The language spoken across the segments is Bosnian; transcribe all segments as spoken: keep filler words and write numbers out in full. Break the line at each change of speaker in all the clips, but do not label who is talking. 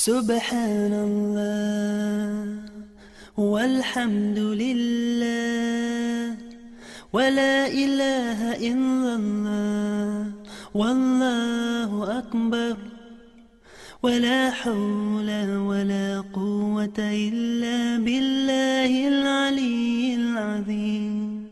Subhanallah, walhamdulillah, wa la ilaha illallah, wallahu akbar, wa la hawla wa la quwwata illa billahil aliyyil azim.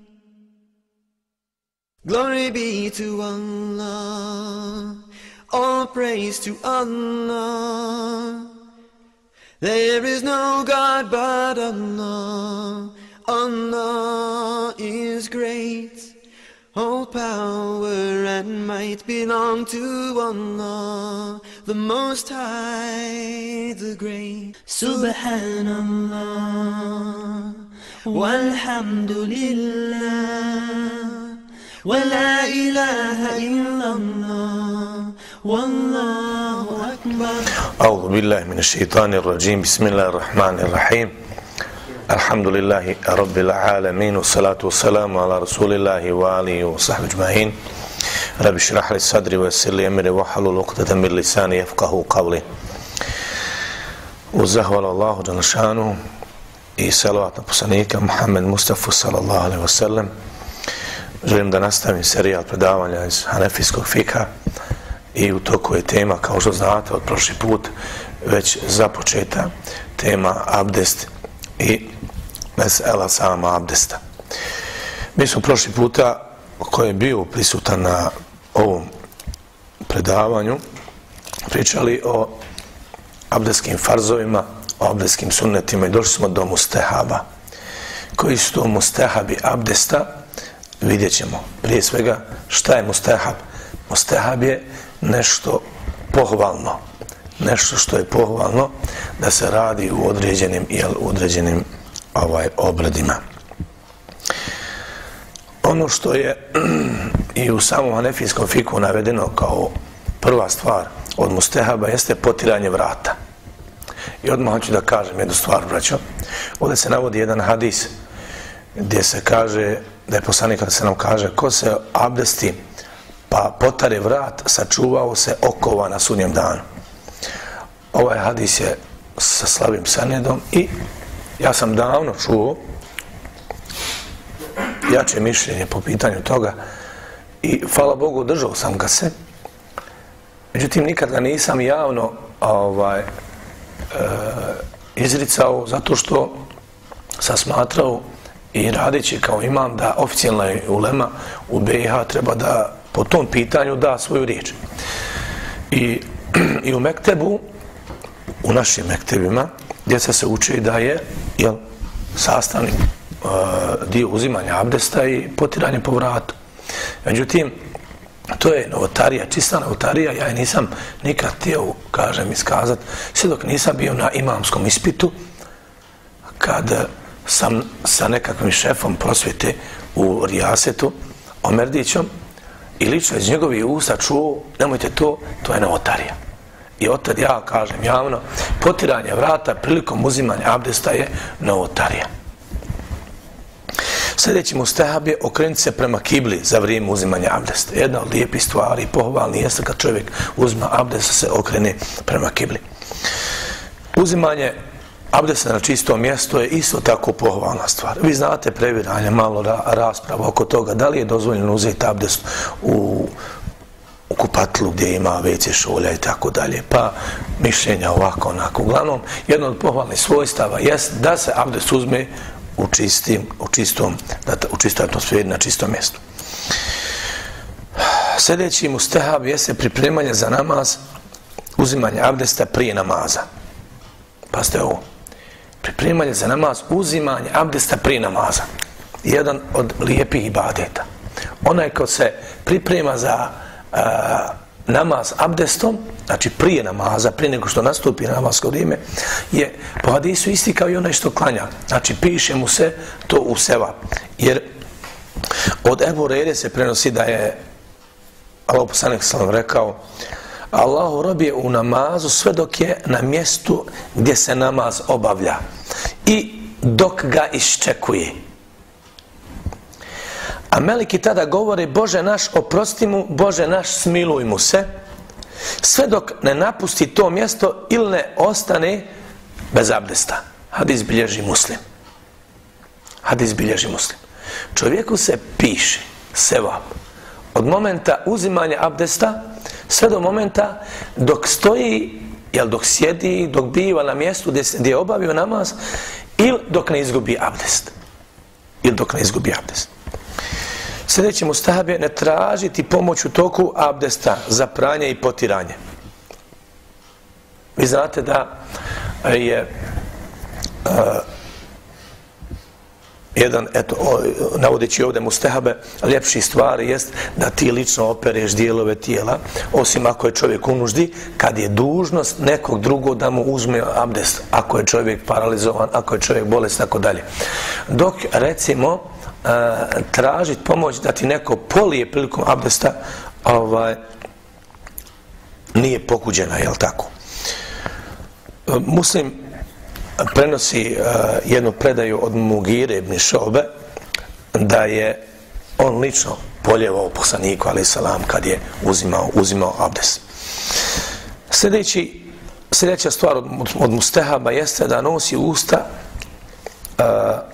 Glory be to Allah, all praise to Allah. There is no God but Allah. Allah is great. All power and might belong to Allah, the Most High, the Great.
Subhanallah, walhamdulillah, wa la ilaha illallah, wallahu akbar.
أعوذ بالله من الشيطان الرجيم. بسم الله الرحمن الرحيم. الحمد لله رب العالمين والصلاة والسلام على رسول الله وآله وصحبه أجمعين. رب اشرح لي صدري ويسر لي أمري واحلل عقدة من لساني يفقهوا قولي. وزهول الله جل شانه i salavat na poslanika Muhammed Mustafa sallallahu alejhi ve sellem. Želim da nastavim serijal predavanja iz hanefijskog fikha i u toku je tema, kao što znate od prošli put, već započeta tema abdest i mesela sama abdesta. Mi smo prošli puta, koji je bio prisutan na ovom predavanju, pričali o abdestskim farzovima, o abdestskim sunnetima i došli smo do mustehaba. Koji su to mustehabi abdesta? Vidjet ćemo. Prije svega, šta je mustehab? Mustehab je nešto pohvalno. Nešto što je pohvalno da se radi u određenim, jel, u određenim ovaj, obredima. Ono što je i u samom hanefijskom fiku navedeno kao prva stvar od mustehaba jeste potiranje vrata. I odmah hoću da kažem jednu stvar, braćo. Ovdje se navodi jedan hadis gdje se kaže, da je poslanik kada se nam kaže, ko se abdesti pa potare vrat, sačuvao se okova na sudnjem danu. Ovaj hadis je sa slabim sanedom i ja sam davno čuo jače mišljenje po pitanju toga i hvala Bogu držao sam ga se. Međutim, nikad ga nisam javno ovaj, e, izricao zato što sam smatrao i radeći kao imam da oficijalna ulema u B i H treba da po tom pitanju da svoju riječ. I, i u mektebu, u našim mektebima, djeca se uči da je, jel, sastavni uh, dio uzimanja abdesta i potiranje po vratu. Međutim, to je novotarija, čista novotarija, ja je nisam nikad htio, kažem, iskazat, sve dok nisam bio na imamskom ispitu, kad sam sa nekakvim šefom prosvjete u Rijasetu, Omerdićom, i lično iz njegovih usta čuo, nemojte to, to je novotarija. I otad ja kažem javno, potiranje vrata prilikom uzimanja abdesta je novotarija. Sljedeći mustehab je okrenuti se prema kibli za vrijeme uzimanja abdesta. Jedna od lijepih stvari, pohvalni jeste kad čovjek uzma abdesta se okrene prema kibli. Uzimanje abdesta na čisto mjesto je isto tako pohvalna stvar. Vi znate previranje, malo ra rasprava oko toga da li je dozvoljeno uzeti abdest u, u kupatlu gdje ima ve ce šolja i tako dalje. Pa mišljenja ovako, onako. Uglavnom, jedno od pohvalnih svojstava jest da se abdest uzme u, čistim, u, čistom, u čistoj atmosferi na čistom mjestu. Sljedeći mustehab jeste pripremanje za namaz, uzimanje abdesta prije namaza. Pazite ovo. Pripremanje za namaz, uzimanje abdesta prije namaza. Jedan od lijepih ibadeta. Onaj ko se priprema za uh, namaz abdestom, znači prije namaza, prije nego što nastupi namazsko vrijeme, je po hadisu isti kao i onaj što klanja. Znači piše mu se to u sevap. Jer od Ebu Hurajre se prenosi da je Allahov poslanik sallallahu alejhi ve sellem rekao: Allahu rob je u namazu sve dok je na mjestu gdje se namaz obavlja i dok ga iščekuje. A meleki tada govore: Bože naš, oprosti mu, Bože naš, smiluj mu se. sve dok ne napusti to mjesto ili ne ostane bez abdesta. Hadis bilježi Muslim. Hadis bilježi Muslim. Čovjeku se piše sevap od momenta uzimanja abdesta sve do momenta dok stoji, jel dok sjedi, dok biva na mjestu gdje, gdje je obavio namaz, ili dok ne izgubi abdest. Ili dok ne izgubi abdest. Sljedeći mustahab je ne tražiti pomoć u toku abdesta za pranje i potiranje. Vi znate da je uh, jedan, eto, o, navodeći ovdje mustahabe, ljepši stvari jest da ti lično opereš dijelove tijela, osim ako je čovjek u nuždi, kad je dužnost nekog drugog da mu uzme abdest, ako je čovjek paralizovan, ako je čovjek bolest, tako dalje. Dok, recimo, Uh, tražiti pomoć da ti neko polije prilikom abdesta, ovaj, nije pokuđena, jel tako? Uh, Muslim prenosi uh, jednu predaju od Mugire ibn Šobe da je on lično poljevao poslaniku alejhi selam kad je uzimao, uzimao abdest. Sljedeći, sljedeća stvar od, od mustahaba jeste da nosi usta uh,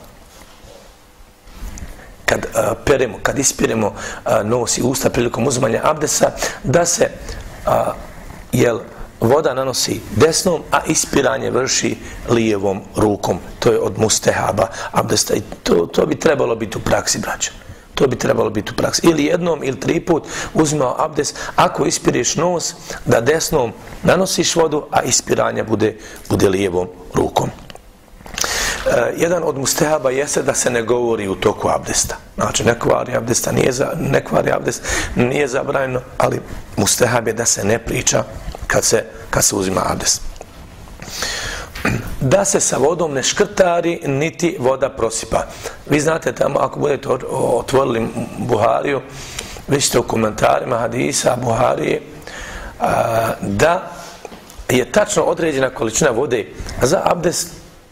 kad uh, peremo, kad ispiremo uh, nos i usta prilikom uzimanja abdesta, da se uh, jel, voda nanosi desnom, a ispiranje vrši lijevom rukom. To je od mustahaba abdesta i to, to bi trebalo biti u praksi, braća. To bi trebalo biti u praksi. Ili jednom ili tri put uzimao abdest, ako ispiriš nos, da desnom nanosiš vodu, a ispiranje bude, bude lijevom rukom. Uh, jedan od mustahaba jeste da se ne govori u toku abdesta. Znači, ne kvari abdesta, nije, za, ne kvari abdest, nije zabranjeno, ali mustahab je da se ne priča kad se, kad se uzima abdest. Da se sa vodom ne škrtari, niti voda prosipa. Vi znate tamo, ako budete otvorili Buhariju, vi ćete u komentarima hadisa Buharije, uh, da je tačno određena količina vode za abdest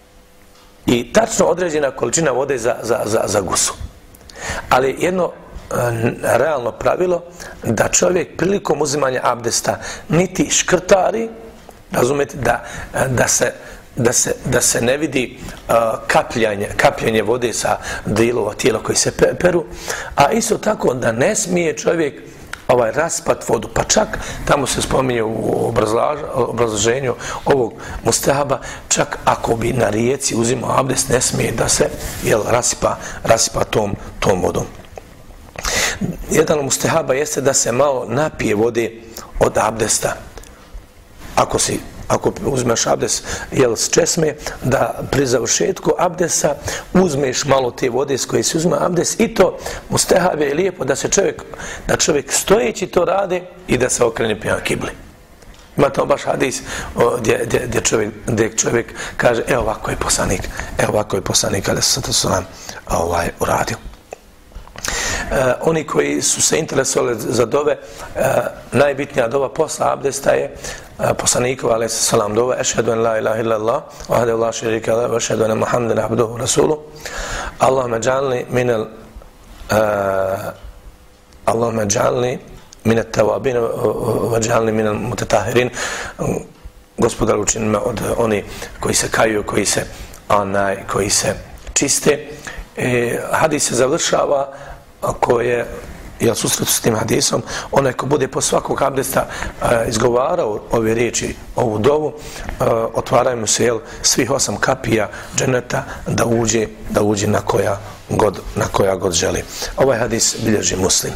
i tačno određena količina vode za, za, za, za gusu. Ali jedno e, realno pravilo da čovjek prilikom uzimanja abdesta niti škrtari, razumete, da, da, se, da, se, da se ne vidi uh, kapljanje, kapljanje vode sa dijelova tijela koji se peru, a isto tako da ne smije čovjek ovaj raspat vodu, pa čak tamo se spominje u obrazloženju ovog mustahaba, čak ako bi na rijeci uzimao abdest, ne smije da se jel, rasipa, rasipa tom, tom vodom. Jedan od mustahaba jeste da se malo napije vode od abdesta. Ako si Ako uzmeš abdest jel, s česme, da pri završetku abdesta uzmeš malo te vode s koje se uzme abdest, i to mustahab je lijepo da se čovjek, da čovjek stojeći to radi i da se okrene prema kibli. Ima to baš hadis o, gdje, gdje, gdje, čovjek, gdje čovjek kaže, evo ovako je poslanik, evo ovako je poslanik, ali se to nam ovaj, uradio. E, oni koji su se interesovali za dove, e, najbitnija dova posla abdesta je e, poslanikova alejhi selam dova, ešhedu en la ilaha illallah wahdahu la šerika lehu wa ešhedu enne Muhammeden abduhu wa rasuluhu. Allahumma džalni minel uh, Allahumma džalni min at-tawabin wa džalni min al-mutatahirin. Gospodar, učini me od oni koji se kaju, koji se onaj koji se čiste. E, hadis se završava ako je jel susret s tim hadisom, onaj ko bude po svakog abdesta e, izgovarao ove riječi, ovu dovu, e, otvaraju mu se jel svih osam kapija dženeta da uđe, da uđe na koja god, na koja god želi. Ovaj hadis bilježi Muslim.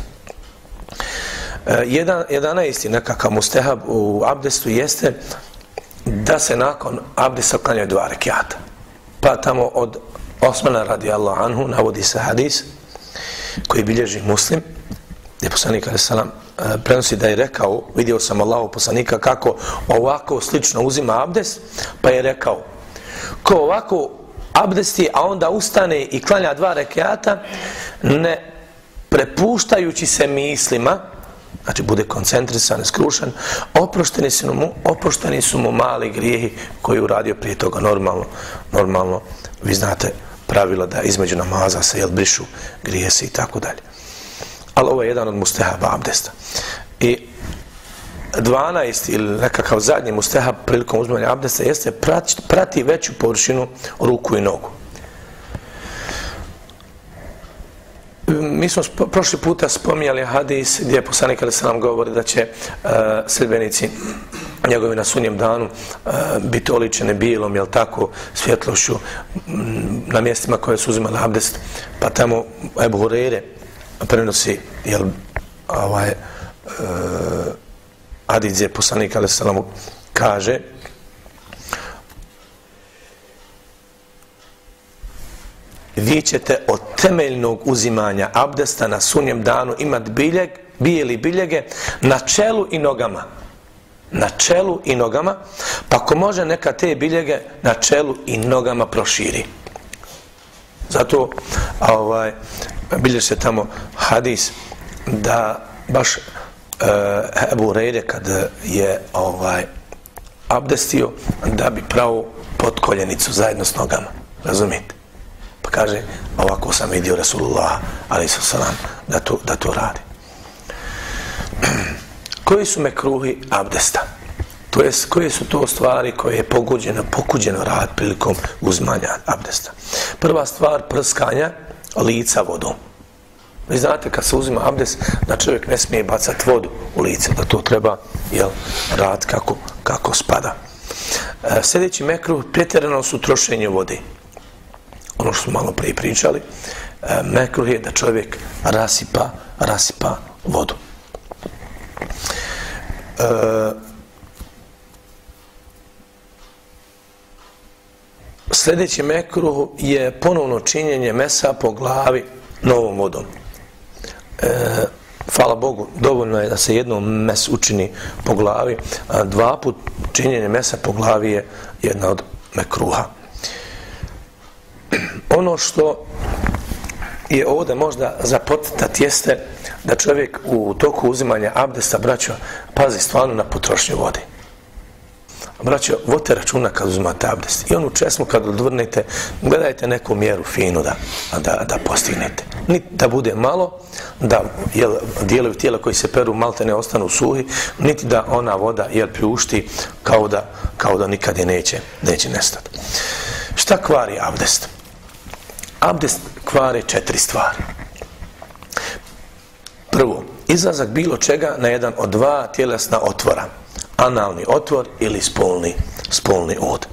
E, jedan, jedanaesti nekakav mustahab u abdestu jeste da se nakon abdesta klanjaju dva rekjata. Pa tamo od Osmana radijallahu anhu navodi se hadis koji bilježi Muslim, gdje poslanik alejhi selam prenosi da je rekao, vidio sam Allahov poslanika kako ovako slično uzima abdest, pa je rekao, ko ovako abdesti, a onda ustane i klanja dva rekjata, ne prepuštajući se mislima, znači bude koncentrisan, skrušen, oprošteni su mu, oprošteni su mu mali grijehi koji je uradio prije toga. Normalno, normalno, vi znate pravila da između namaza se jel brišu grijesi i tako dalje. Ali ovo je jedan od mustahaba abdesta. I dvanaest ili nekakav zadnji mustehab prilikom uzimanja abdesta jeste prati, prati veću površinu ruku i nogu. Mi smo prošli puta spominjali hadis gdje je poslanik alejhi selam govori da će uh, sljedbenici njegovi na sudnjem danu uh, biti oličeni bijelom, jel tako, svjetlošću m, na mjestima koje su uzimali abdest, pa tamo Ebu Hureyre prenosi, jel, ovaj, uh, hadis gdje poslanik alejhi selam kaže vi ćete od temeljnog uzimanja abdesta na sudnjem danu imati biljeg, bijeli biljege na čelu i nogama. Na čelu i nogama, pa ako može neka te biljege na čelu i nogama proširi. Zato ovaj, bilježi se tamo hadis da baš uh, Ebu Hureyre kad je ovaj, abdestio da bi pravo pod koljenicu zajedno s nogama. Razumijete? Pa kaže, ovako sam vidio Rasulullah alejhi selam da to, da to radi. Koji su mekruhi abdesta? To jest, koje su to stvari koje je pogođeno, pokuđeno rad prilikom uzmanja abdesta? Prva stvar, prskanja lica vodom. Vi znate, kad se uzima abdest, da čovjek ne smije bacati vodu u lice, da to treba, jel, rad kako, kako spada. E, sljedeći mekruh, pretjerano su trošenje vode. Ono što smo malo prije pričali, e, mekruh je da čovjek rasipa, rasipa vodu. E, sljedeći mekruh je ponovno činjenje mesa po glavi novom vodom. E, hvala Bogu, dovoljno je da se jednom mes učini po glavi, a dva put činjenje mesa po glavi je jedna od mekruha. Ono što je ovdje možda za podcrtati jeste da čovjek u toku uzimanja abdesta, braćo, pazi stvarno na potrošnju vode. Braćo, vodite računa kad uzimate abdest. I onu česmu kad odvrnete, gledajte neku mjeru finu da, da, da postignete. Niti da bude malo, da jel, dijelovi tijela koji se peru malte ne ostanu suhi, niti da ona voda jel, priušti kao da, kao da nikad je neće, neće nestati. Šta kvari abdest? Abdest kvari četiri stvari. Prvo, izlazak bilo čega na jedan od dva tjelesna otvora. Analni otvor ili spolni, spolni od.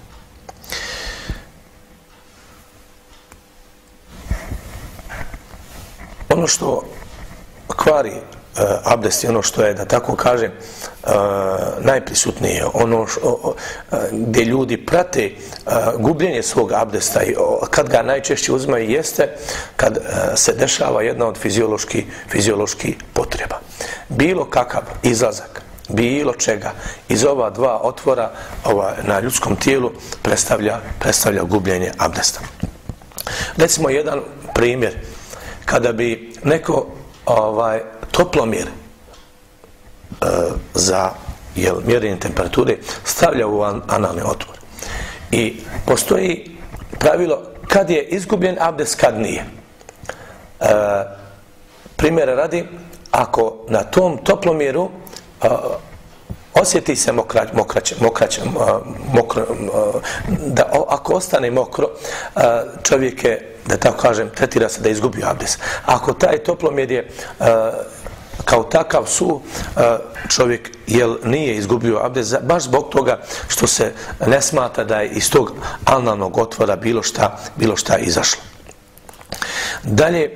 Ono što kvari uh, abdest je ono što je, da tako kažem, uh, najprisutnije, ono što, uh, gdje ljudi prate uh, gubljenje svog abdesta i uh, kad ga najčešće uzmaju jeste kad uh, se dešava jedna od fizioloških fiziološki potreba. Bilo kakav izlazak bilo čega iz ova dva otvora ova, na ljudskom tijelu predstavlja, predstavlja gubljenje abdesta. Recimo jedan primjer, kada bi neko ovaj, toplomjer e, za jel, mjerenje temperature stavlja u an, analni otvor. I postoji pravilo kad je izgubljen abdest, kad nije. E, primjera radi, ako na tom toplomjeru Uh, osjeti se mokrać, mokrać, mokrać, uh, mokro, uh, da o, ako ostane mokro, uh, čovjek je, da tako kažem, tretira se da izgubi abdest. Ako taj toplomjer je uh, kao takav su, uh, čovjek jel, nije izgubio abdest, baš zbog toga što se ne smatra da je iz tog analnog otvora bilo šta, bilo šta izašlo. Dalje,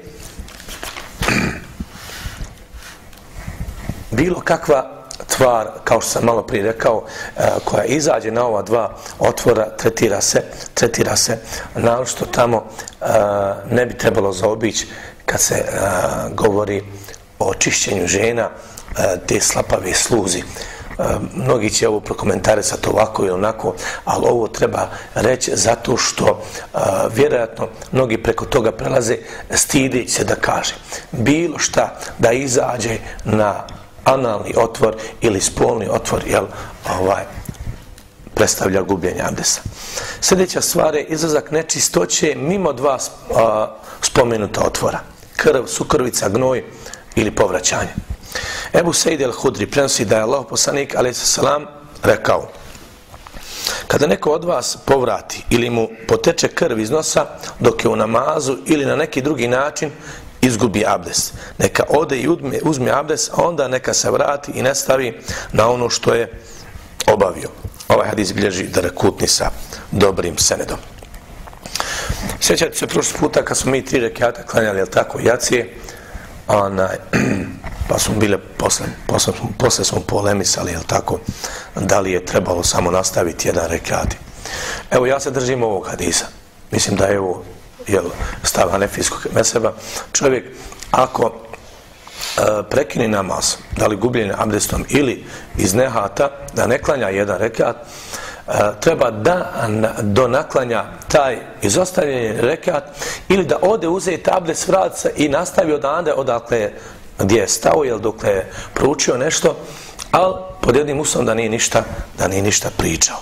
bilo kakva tvar, kao što sam malo prije rekao, koja izađe na ova dva otvora, tretira se, tretira se, naročito tamo ne bi trebalo zaobići kad se govori o čišćenju žena, te slapave sluzi. Mnogi će ovo prokomentarisati ovako ili onako, ali ovo treba reći zato što vjerojatno mnogi preko toga prelaze stideći se da kaže. Bilo šta da izađe na analni otvor ili spolni otvor, jel, ovaj, predstavlja gubljenje abdesta. Sljedeća stvar je izlazak nečistoće mimo dva a, spomenuta otvora. Krv, sukrvica, gnoj ili povraćanje. Ebu Sejid el-Hudri prenosi da je Allah poslanik alejhi selam rekao: kada neko od vas povrati ili mu poteče krv iz nosa dok je u namazu ili na neki drugi način, izgubi abdest. Neka ode i uzme, uzme abdest, a onda neka se vrati i ne stavi na ono što je obavio. Ovaj hadis bilježi Darekutni sa dobrim senedom. Sjećate se prošli puta kad smo mi tri rekata klanjali, jel tako, jacije, onaj, pa smo bile, posle, posle, posle smo polemisali, jel tako, da li je trebalo samo nastaviti jedan rekat. Evo, ja se držim ovog hadisa. Mislim da je ovo jel, stav hanefijskog mezheba. Čovjek, ako e, prekini namaz, da li gubljenje abdestom ili iz nehata, da ne klanja jedan rekat, e, treba da do naklanja taj izostavljeni rekat ili da ode uzeti abdest, vrati se i nastavi odande odakle je, gdje je stao, jel dokle je proučio nešto, ali pod jednim uslovom da nije ništa, da nije ništa pričao.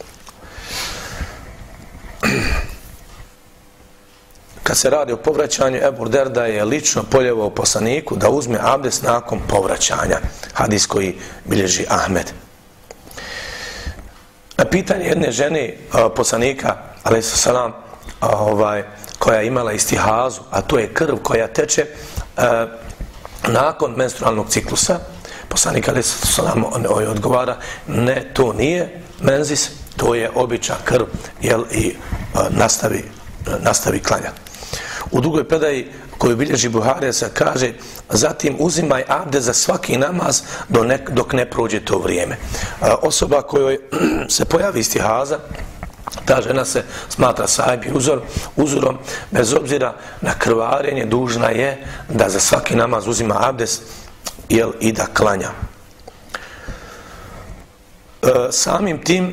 Kad se radi o povraćanju, Ebu Derda je lično poljevao poslaniku da uzme abdest nakon povraćanja. Hadis koji bilježi Ahmed. Na pitanje jedne žene poslanika, alejhi selam, ovaj, koja je imala istihazu, a to je krv koja teče a, nakon menstrualnog ciklusa, poslanik alejhi selam odgovara: ne, to nije menzis, to je obična krv, jel, i a, nastavi, a, nastavi klanjati. U drugoj predaji koju bilježi Buharija se kaže: zatim uzimaj abdest za svaki namaz dok ne prođe to vrijeme. Osoba kojoj se pojavi istihaza, ta žena se smatra sahibi uzor, uzorom, bez obzira na krvarenje, dužna je da za svaki namaz uzima abdest, jel, i da klanja. Samim tim,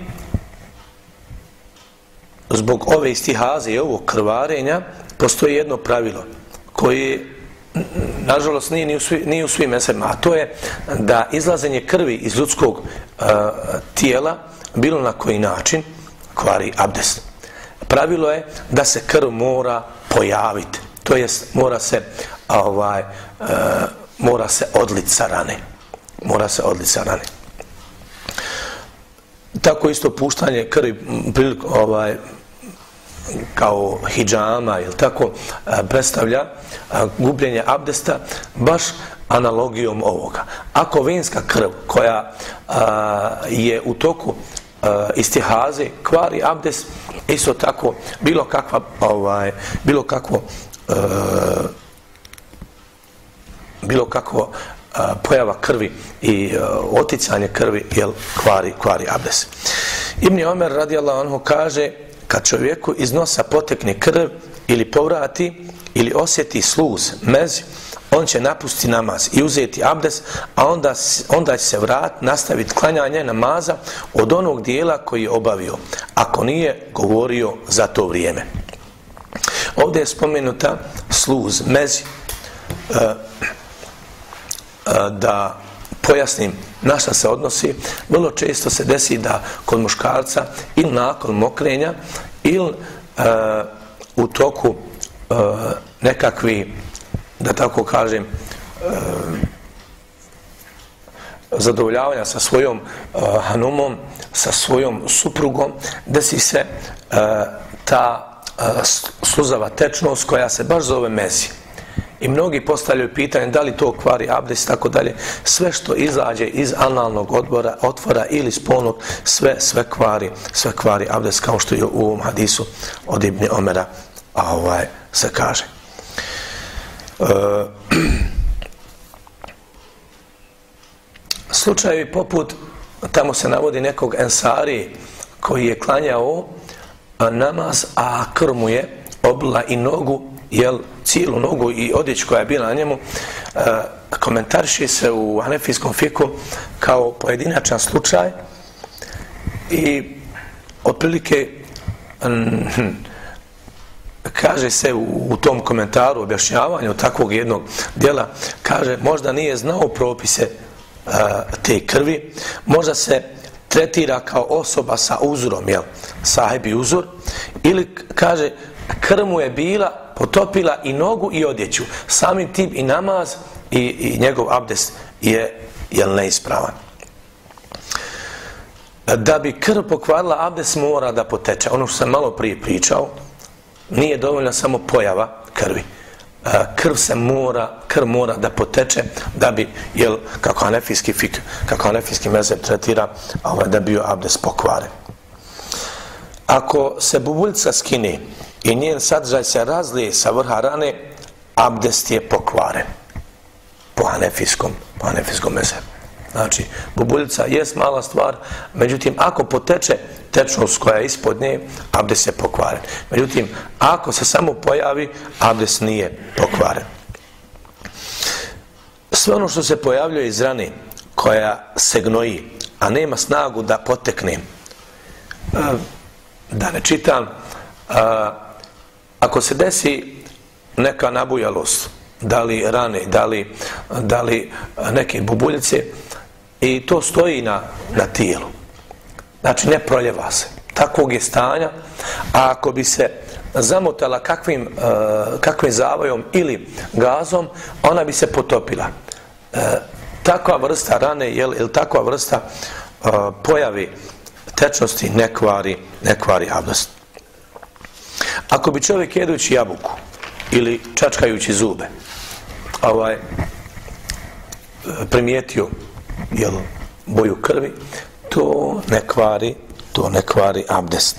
zbog ove istihaze i ovog krvarenja, postoji jedno pravilo koje, nažalost, nije ni u, svi, ni u svim mezhebima, a to je da izlazenje krvi iz ljudskog uh, tijela, bilo na koji način, kvari abdest. Pravilo je da se krv mora pojaviti, to jest mora se, ovaj, uh, mora se odliti sa rane. Mora se odliti sa rane. Tako isto puštanje krvi priliku, ovaj, kao hidžama, ili tako, predstavlja gubljenje abdesta baš analogijom ovoga. Ako venska krv koja a, je u toku a, istihaze kvari abdest, isto tako bilo kakva ovaj, bilo kakvo a, bilo kakvo a, pojava krvi i a, oticanje krvi, jel, kvari, kvari abdest. Ibn Omer radijallahu anhu kaže: kad čovjeku iz nosa potekne krv ili povrati ili osjeti sluz, mez, on će napustiti namaz i uzeti abdest, a onda, onda će se vrat, nastaviti klanjanje namaza od onog dijela koji je obavio, ako nije govorio za to vrijeme. Ovdje je spomenuta sluz, mez, uh, uh, da pojasnim na šta se odnosi. Vrlo često se desi da kod muškarca ili nakon mokrenja ili e, u toku e, nekakvi, da tako kažem, e, zadovoljavanja sa svojom e, hanumom, sa svojom suprugom, desi se e, ta e, sluzava tečnost koja se baš zove mezi. I mnogi postavljaju pitanje da li to kvari abdest, tako dalje. Sve što izađe iz analnog odbora, otvora ili spolnog, sve, sve kvari, sve kvari abdest, kao što je u ovom hadisu od Ibn Omera, a ovaj se kaže. E, slučajevi poput, tamo se navodi nekog ensari koji je klanjao namaz, a krv mu je oblila i nogu, jel, cijelu nogu i odjeću koja je bila na njemu, e, komentariše se u hanefijskom fiku kao pojedinačan slučaj i otprilike mm, kaže se u, u tom komentaru, objašnjavanju takvog jednog djela, kaže možda nije znao propise e, te krvi, možda se tretira kao osoba sa uzorom, jel, sahibi uzor, ili kaže krv mu je bila potopila i nogu i odjeću. Samim tim i namaz i, i njegov abdest je jel neispravan. Da bi krv pokvarila abdest mora da poteče. Ono što sam malo prije pričao, nije dovoljna samo pojava krvi. Krv se mora, krv mora da poteče da bi, jel, kako hanefijski fik, kako hanefijski mezheb tretira, ovaj, da bi bio abdest pokvaren. Ako se bubuljica skine i njen sadržaj se razlije sa vrha rane, abdest je pokvaren. Po hanefijskom, po hanefijskom mezhebu. Znači, bubuljica jest mala stvar, međutim, ako poteče tečnost koja je ispod nje, abdest je pokvaren. Međutim, ako se samo pojavi, abdest nije pokvaren. Sve ono što se pojavljuje iz rane, koja se gnoji, a nema snagu da potekne, da ne čitam, ako se desi neka nabujalost, da li rane, da li, da li neke bubuljice, i to stoji na, na tijelu. Znači, ne proljeva se. Takvog je stanja, a ako bi se zamotala kakvim, uh, kakvim zavojom ili gazom, ona bi se potopila. Uh, takva vrsta rane, jel, ili takva vrsta uh, pojavi tečnosti ne kvari, ne kvari abdest. Ako bi čovjek jedući jabuku ili čačkajući zube ovaj, primijetio, jel, boju krvi, to ne kvari, to ne kvari abdest.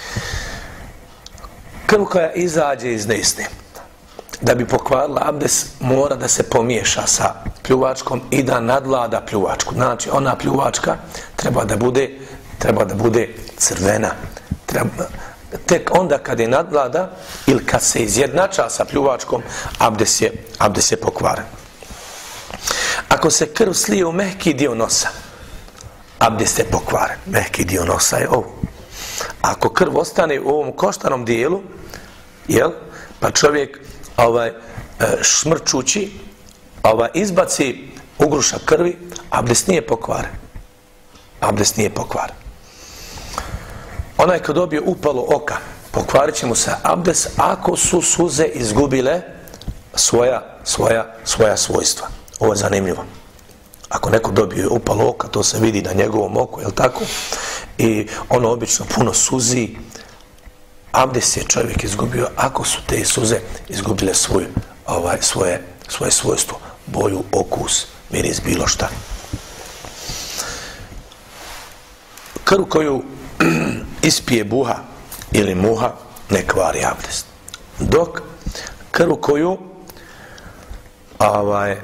Krv koja izađe iz desne, da bi pokvarila abdest, mora da se pomiješa sa pljuvačkom i da nadlada pljuvačku. Znači, ona pljuvačka treba da bude, treba da bude crvena. Treba, tek onda kad je nadlada ili kad se izjednača sa pljuvačkom, abdest je, abdest je pokvaren. Ako se krv slije u mehki dio nosa, abdest je pokvaren. Mehki dio nosa je ovo. Ako krv ostane u ovom koštanom dijelu, jel, pa čovjek ovaj, šmrčući ovaj, izbaci ugrušak krvi, abdest nije pokvaren. Abdest nije pokvaren. Onaj ko dobije upalo oka, pokvarit će mu se abdest ako su suze izgubile svoja, svoja, svoja svojstva. Ovo je zanimljivo. Ako neko dobije upalo oka, to se vidi na njegovom oku, jel tako? I ono obično puno suzi, abdest je čovjek izgubio ako su te suze izgubile svoj, ovaj, svoje, svoje svojstvo, boju, okus, miris, bilo šta. Krv koju ispije buha ili muha ne kvari abdest. Dok krv koju ovaj,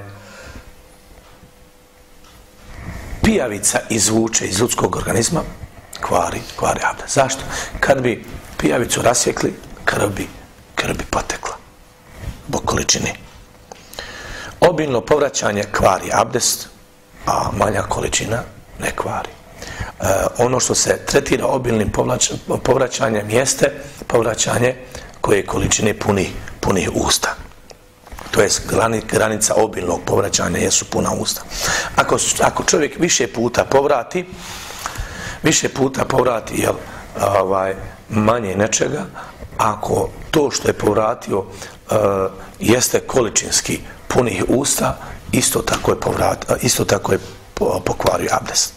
pijavica izvuče iz ljudskog organizma, kvari, kvari abdest. Zašto? Kad bi pijavicu rasjekli, krv bi, krv bi potekla. Zbog količine. Obilno povraćanje kvari abdest, a manja količina ne kvari. E, ono što se tretira obilnim povraćanjem jeste povraćanje koje količine puni, puni usta. To je granica obilnog povraćanja, jesu puna usta. Ako, ako čovjek više puta povrati, više puta povrati, jel, ovaj, manje nečega, ako to što je povratio uh, jeste količinski punih usta, isto tako je, povrat, isto tako je pokvario abdest.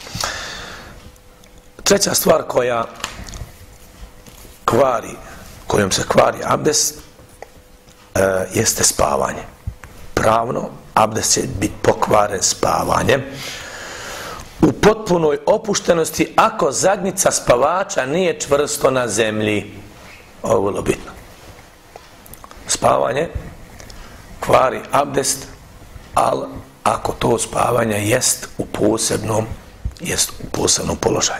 Treća stvar koja kvari, kojom se kvari abdest, uh, jeste spavanje. Pravno, abdest će biti pokvaren spavanjem u potpunoj opuštenosti ako zadnjica spavača nije čvrsto na zemlji. Ovo je vrlo bitno. Spavanje kvari abdest, ali ako to spavanje jest u posebnom, jest u posebnom položaju.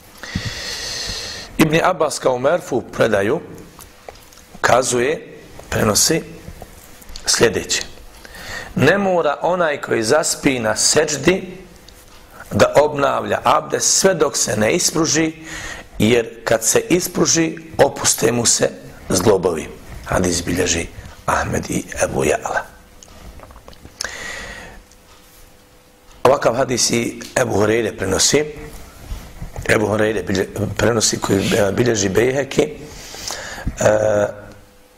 Ibn Abbas kao Merfu predaju kazuje, prenosi sljedeće: ne mora onaj koji zaspi na seđdi da obnavlja abdest sve dok se ne ispruži, jer kad se ispruži, opuste mu se zglobovi. Hadis bilježi Ahmed i Ebu Ja'la. Ovakav hadis i Ebu Hureyre prenosi, Ebu Hureyre prenosi koji bilježi Bejheki, e,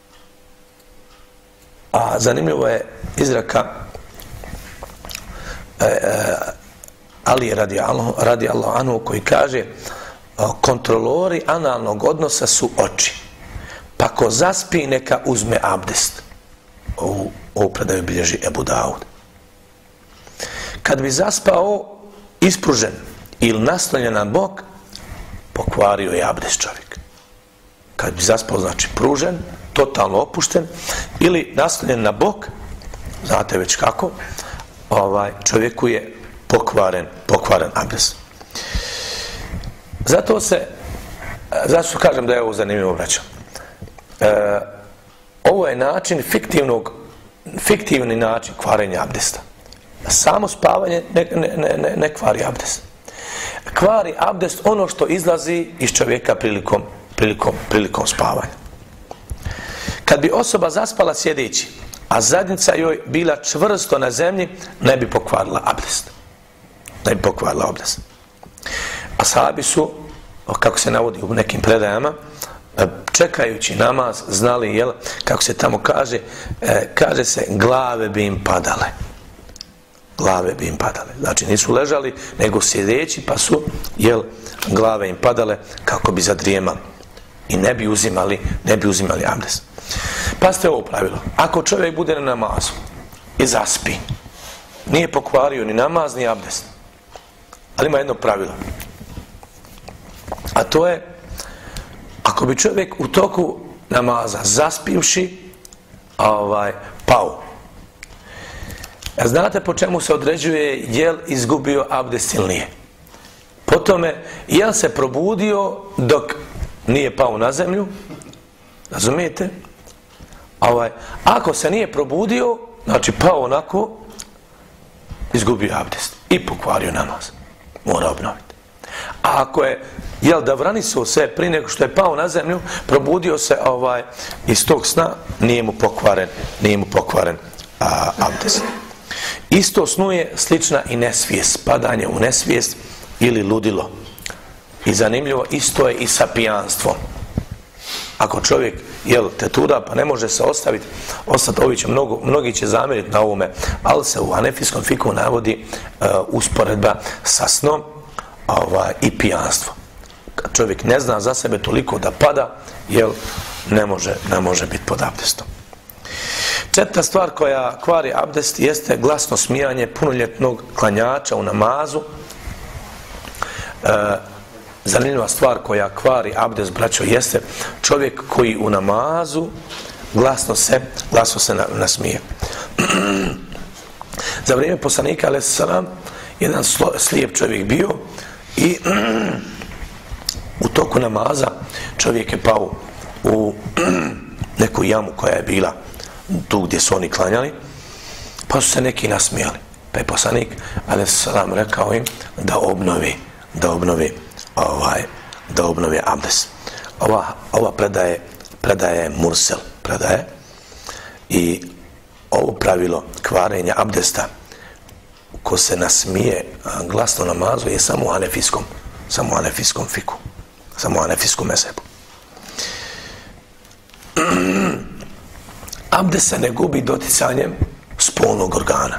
a zanimljivo je izraka Ali radi Allah, radi Allah anhu, koji kaže kontrolori analnog odnosa su oči. Pa ko zaspi neka uzme abdest. Ovu, ovu predaju bilježi Ebu Daud. Kad bi zaspao ispružen ili naslonjen na bok, pokvario je abdest čovjek. Kad bi zaspao, znači pružen, totalno opušten, ili naslonjen na bok, znate već kako, ovaj, čovjeku je pokvaren, pokvaren abdest. Zato se, zašto kažem da je ovo zanimljivo, braćo? E, ovo je način fiktivnog, fiktivni način kvarenja abdesta. Samo spavanje ne, ne, ne, ne kvari abdest. Kvari abdest ono što izlazi iz čovjeka prilikom, prilikom, prilikom spavanja. Kad bi osoba zaspala sjedeći, a zadnjica joj bila čvrsto na zemlji, ne bi pokvarila abdest. Ne bi pokvarila abdest. Ashabi su, kako se navodi u nekim predajama, čekajući namaz, znali, jel, kako se tamo kaže, kaže se, glave bi im padale. Glave bi im padale. Znači nisu ležali, nego sjedeći, pa su, jel, glave im padale kako bi zadrijemali. I ne bi uzimali, ne bi uzimali abdest. Pazite ovo pravilo. Ako čovjek bude na namazu i zaspi, nije pokvario ni namaz, ni abdest. Ali ima jedno pravilo. A to je, ako bi čovjek u toku namaza zaspivši, ovaj, pao. Znate po čemu se određuje jel izgubio abdest ili nije? Po tome, jel se probudio dok nije pao na zemlju, razumijete? Ovaj, ako se nije probudio, znači pao onako, izgubio abdest i pokvario namaz. Mora obnoviti. A ako je, jel da vraniso se prije nego što je pao na zemlju, probudio se ovaj iz tog sna, nije mu pokvaren, nije mu pokvaren a, abdest. Isto snuje slična i nesvijest, padanje u nesvijest ili ludilo. I zanimljivo, isto je i sa pijanstvom. Ako čovjek, jel, tetura, pa ne može se ostaviti, ostati, ovi će mnogo, mnogi će zamjeriti na ovome, ali se u hanefijskom fiku navodi uh, usporedba sa snom ovaj, i pijanstvo. Kad čovjek ne zna za sebe toliko da pada, jel, ne može, ne može biti pod abdestom. Četvrta stvar koja kvari abdest jeste glasno smijanje punoljetnog klanjača u namazu. E, zanimljiva stvar koja kvari abdest, braćo, jeste čovjek koji u namazu glasno se, glasno se nasmije. Za vrijeme poslanika alejhi selam jedan slijep čovjek bio i u toku namaza čovjek je pao u neku jamu koja je bila tu gdje su oni klanjali, pa su se neki nasmijali. Pa je poslanik alejhi selam rekao im da obnovi, da obnovi ovaj, da obnovi abdest. Ova, ova predaje, predaje mursel, predaje, i ovo pravilo kvarenja abdesta ko se nasmije glasno namazu je samo u hanefijskom, samo u hanefijskom fiku, samo u hanefijskom mezhebu. Abdest se ne gubi doticanjem spolnog organa.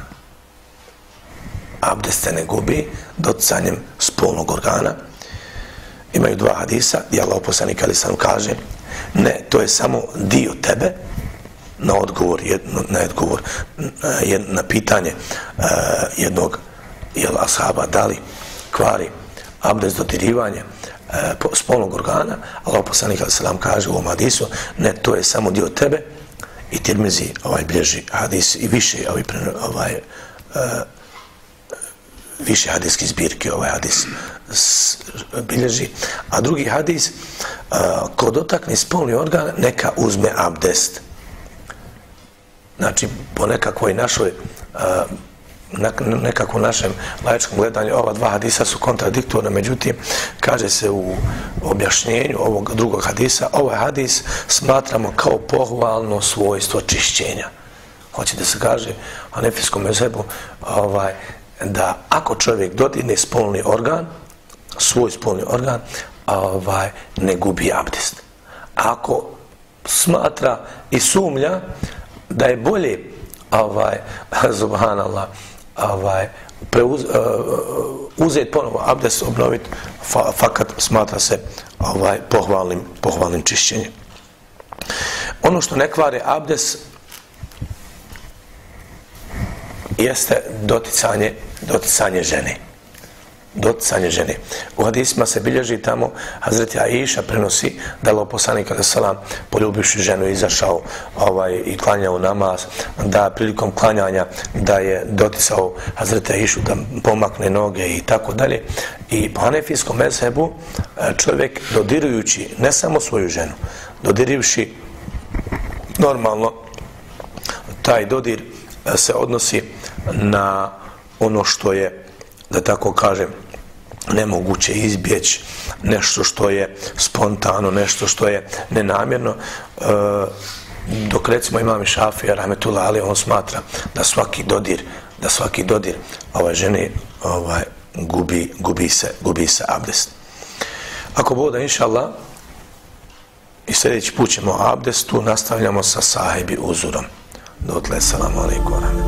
Abdest se ne gubi doticanjem spolnog organa. Imaju dva hadisa, i Allah poslanik alejhi selam kaže, ne, to je samo dio tebe, na odgovor, jedno, na odgovor, jed, na pitanje uh, jednog jel, ashaba, da li kvari abdest dodirivanje uh, spolnog organa, Allah poslanik alejhi selam kaže u ovom hadisu, ne, to je samo dio tebe. I Tirmizi ovaj bilježi hadis i više ovaj, ovaj uh, više hadijskih zbirki ovaj hadis s, bilježi, a drugi hadis uh, ko dotakne spolni organ neka uzme abdest. Znači po nekakvoj našoj uh, na nekakvom našem laičkom gledanju ova dva hadisa su kontradiktorna, međutim kaže se u objašnjenju ovog drugog hadisa, ovaj hadis smatramo kao pohvalno svojstvo čišćenja. Hoće da se kaže u hanefijskom mezhebu ovaj, da ako čovjek dodirne spolni organ, svoj spolni organ, ovaj, ne gubi abdest. Ako smatra i sumnja da je bolje ovaj, subhanallah, ovaj, preuz, uh, uzeti ponovo abdest, obnoviti, fa, fakat smatra se ovaj, pohvalnim, pohvalnim čišćenjem. Ono što ne kvare abdest jeste doticanje, doticanje žene. Doticanje žene. U hadisima se bilježi tamo, Hazreti Aisha prenosi da je poslanik alejhi selam poljubivši ženu izašao ovaj, i klanjao namaz, da prilikom klanjanja da je doticao Hazreti Aishu da pomakne noge i tako dalje. I po hanefijskom mezhebu čovjek dodirujući ne samo svoju ženu, dodirivši normalno taj dodir se odnosi na ono što je, da tako kažem, nemoguće izbjeći, nešto što je spontano, nešto što je nenamjerno, e, dok recimo imam Šafija rahmetullah alejhi, on smatra da svaki dodir, da svaki dodir ove žene ovaj, gubi, gubi, se, gubi se abdest. Ako Bog da, inša Allah, i sljedeći put ćemo o abdestu, nastavljamo sa sahibi uzurom. Dotle, salamu alaikum.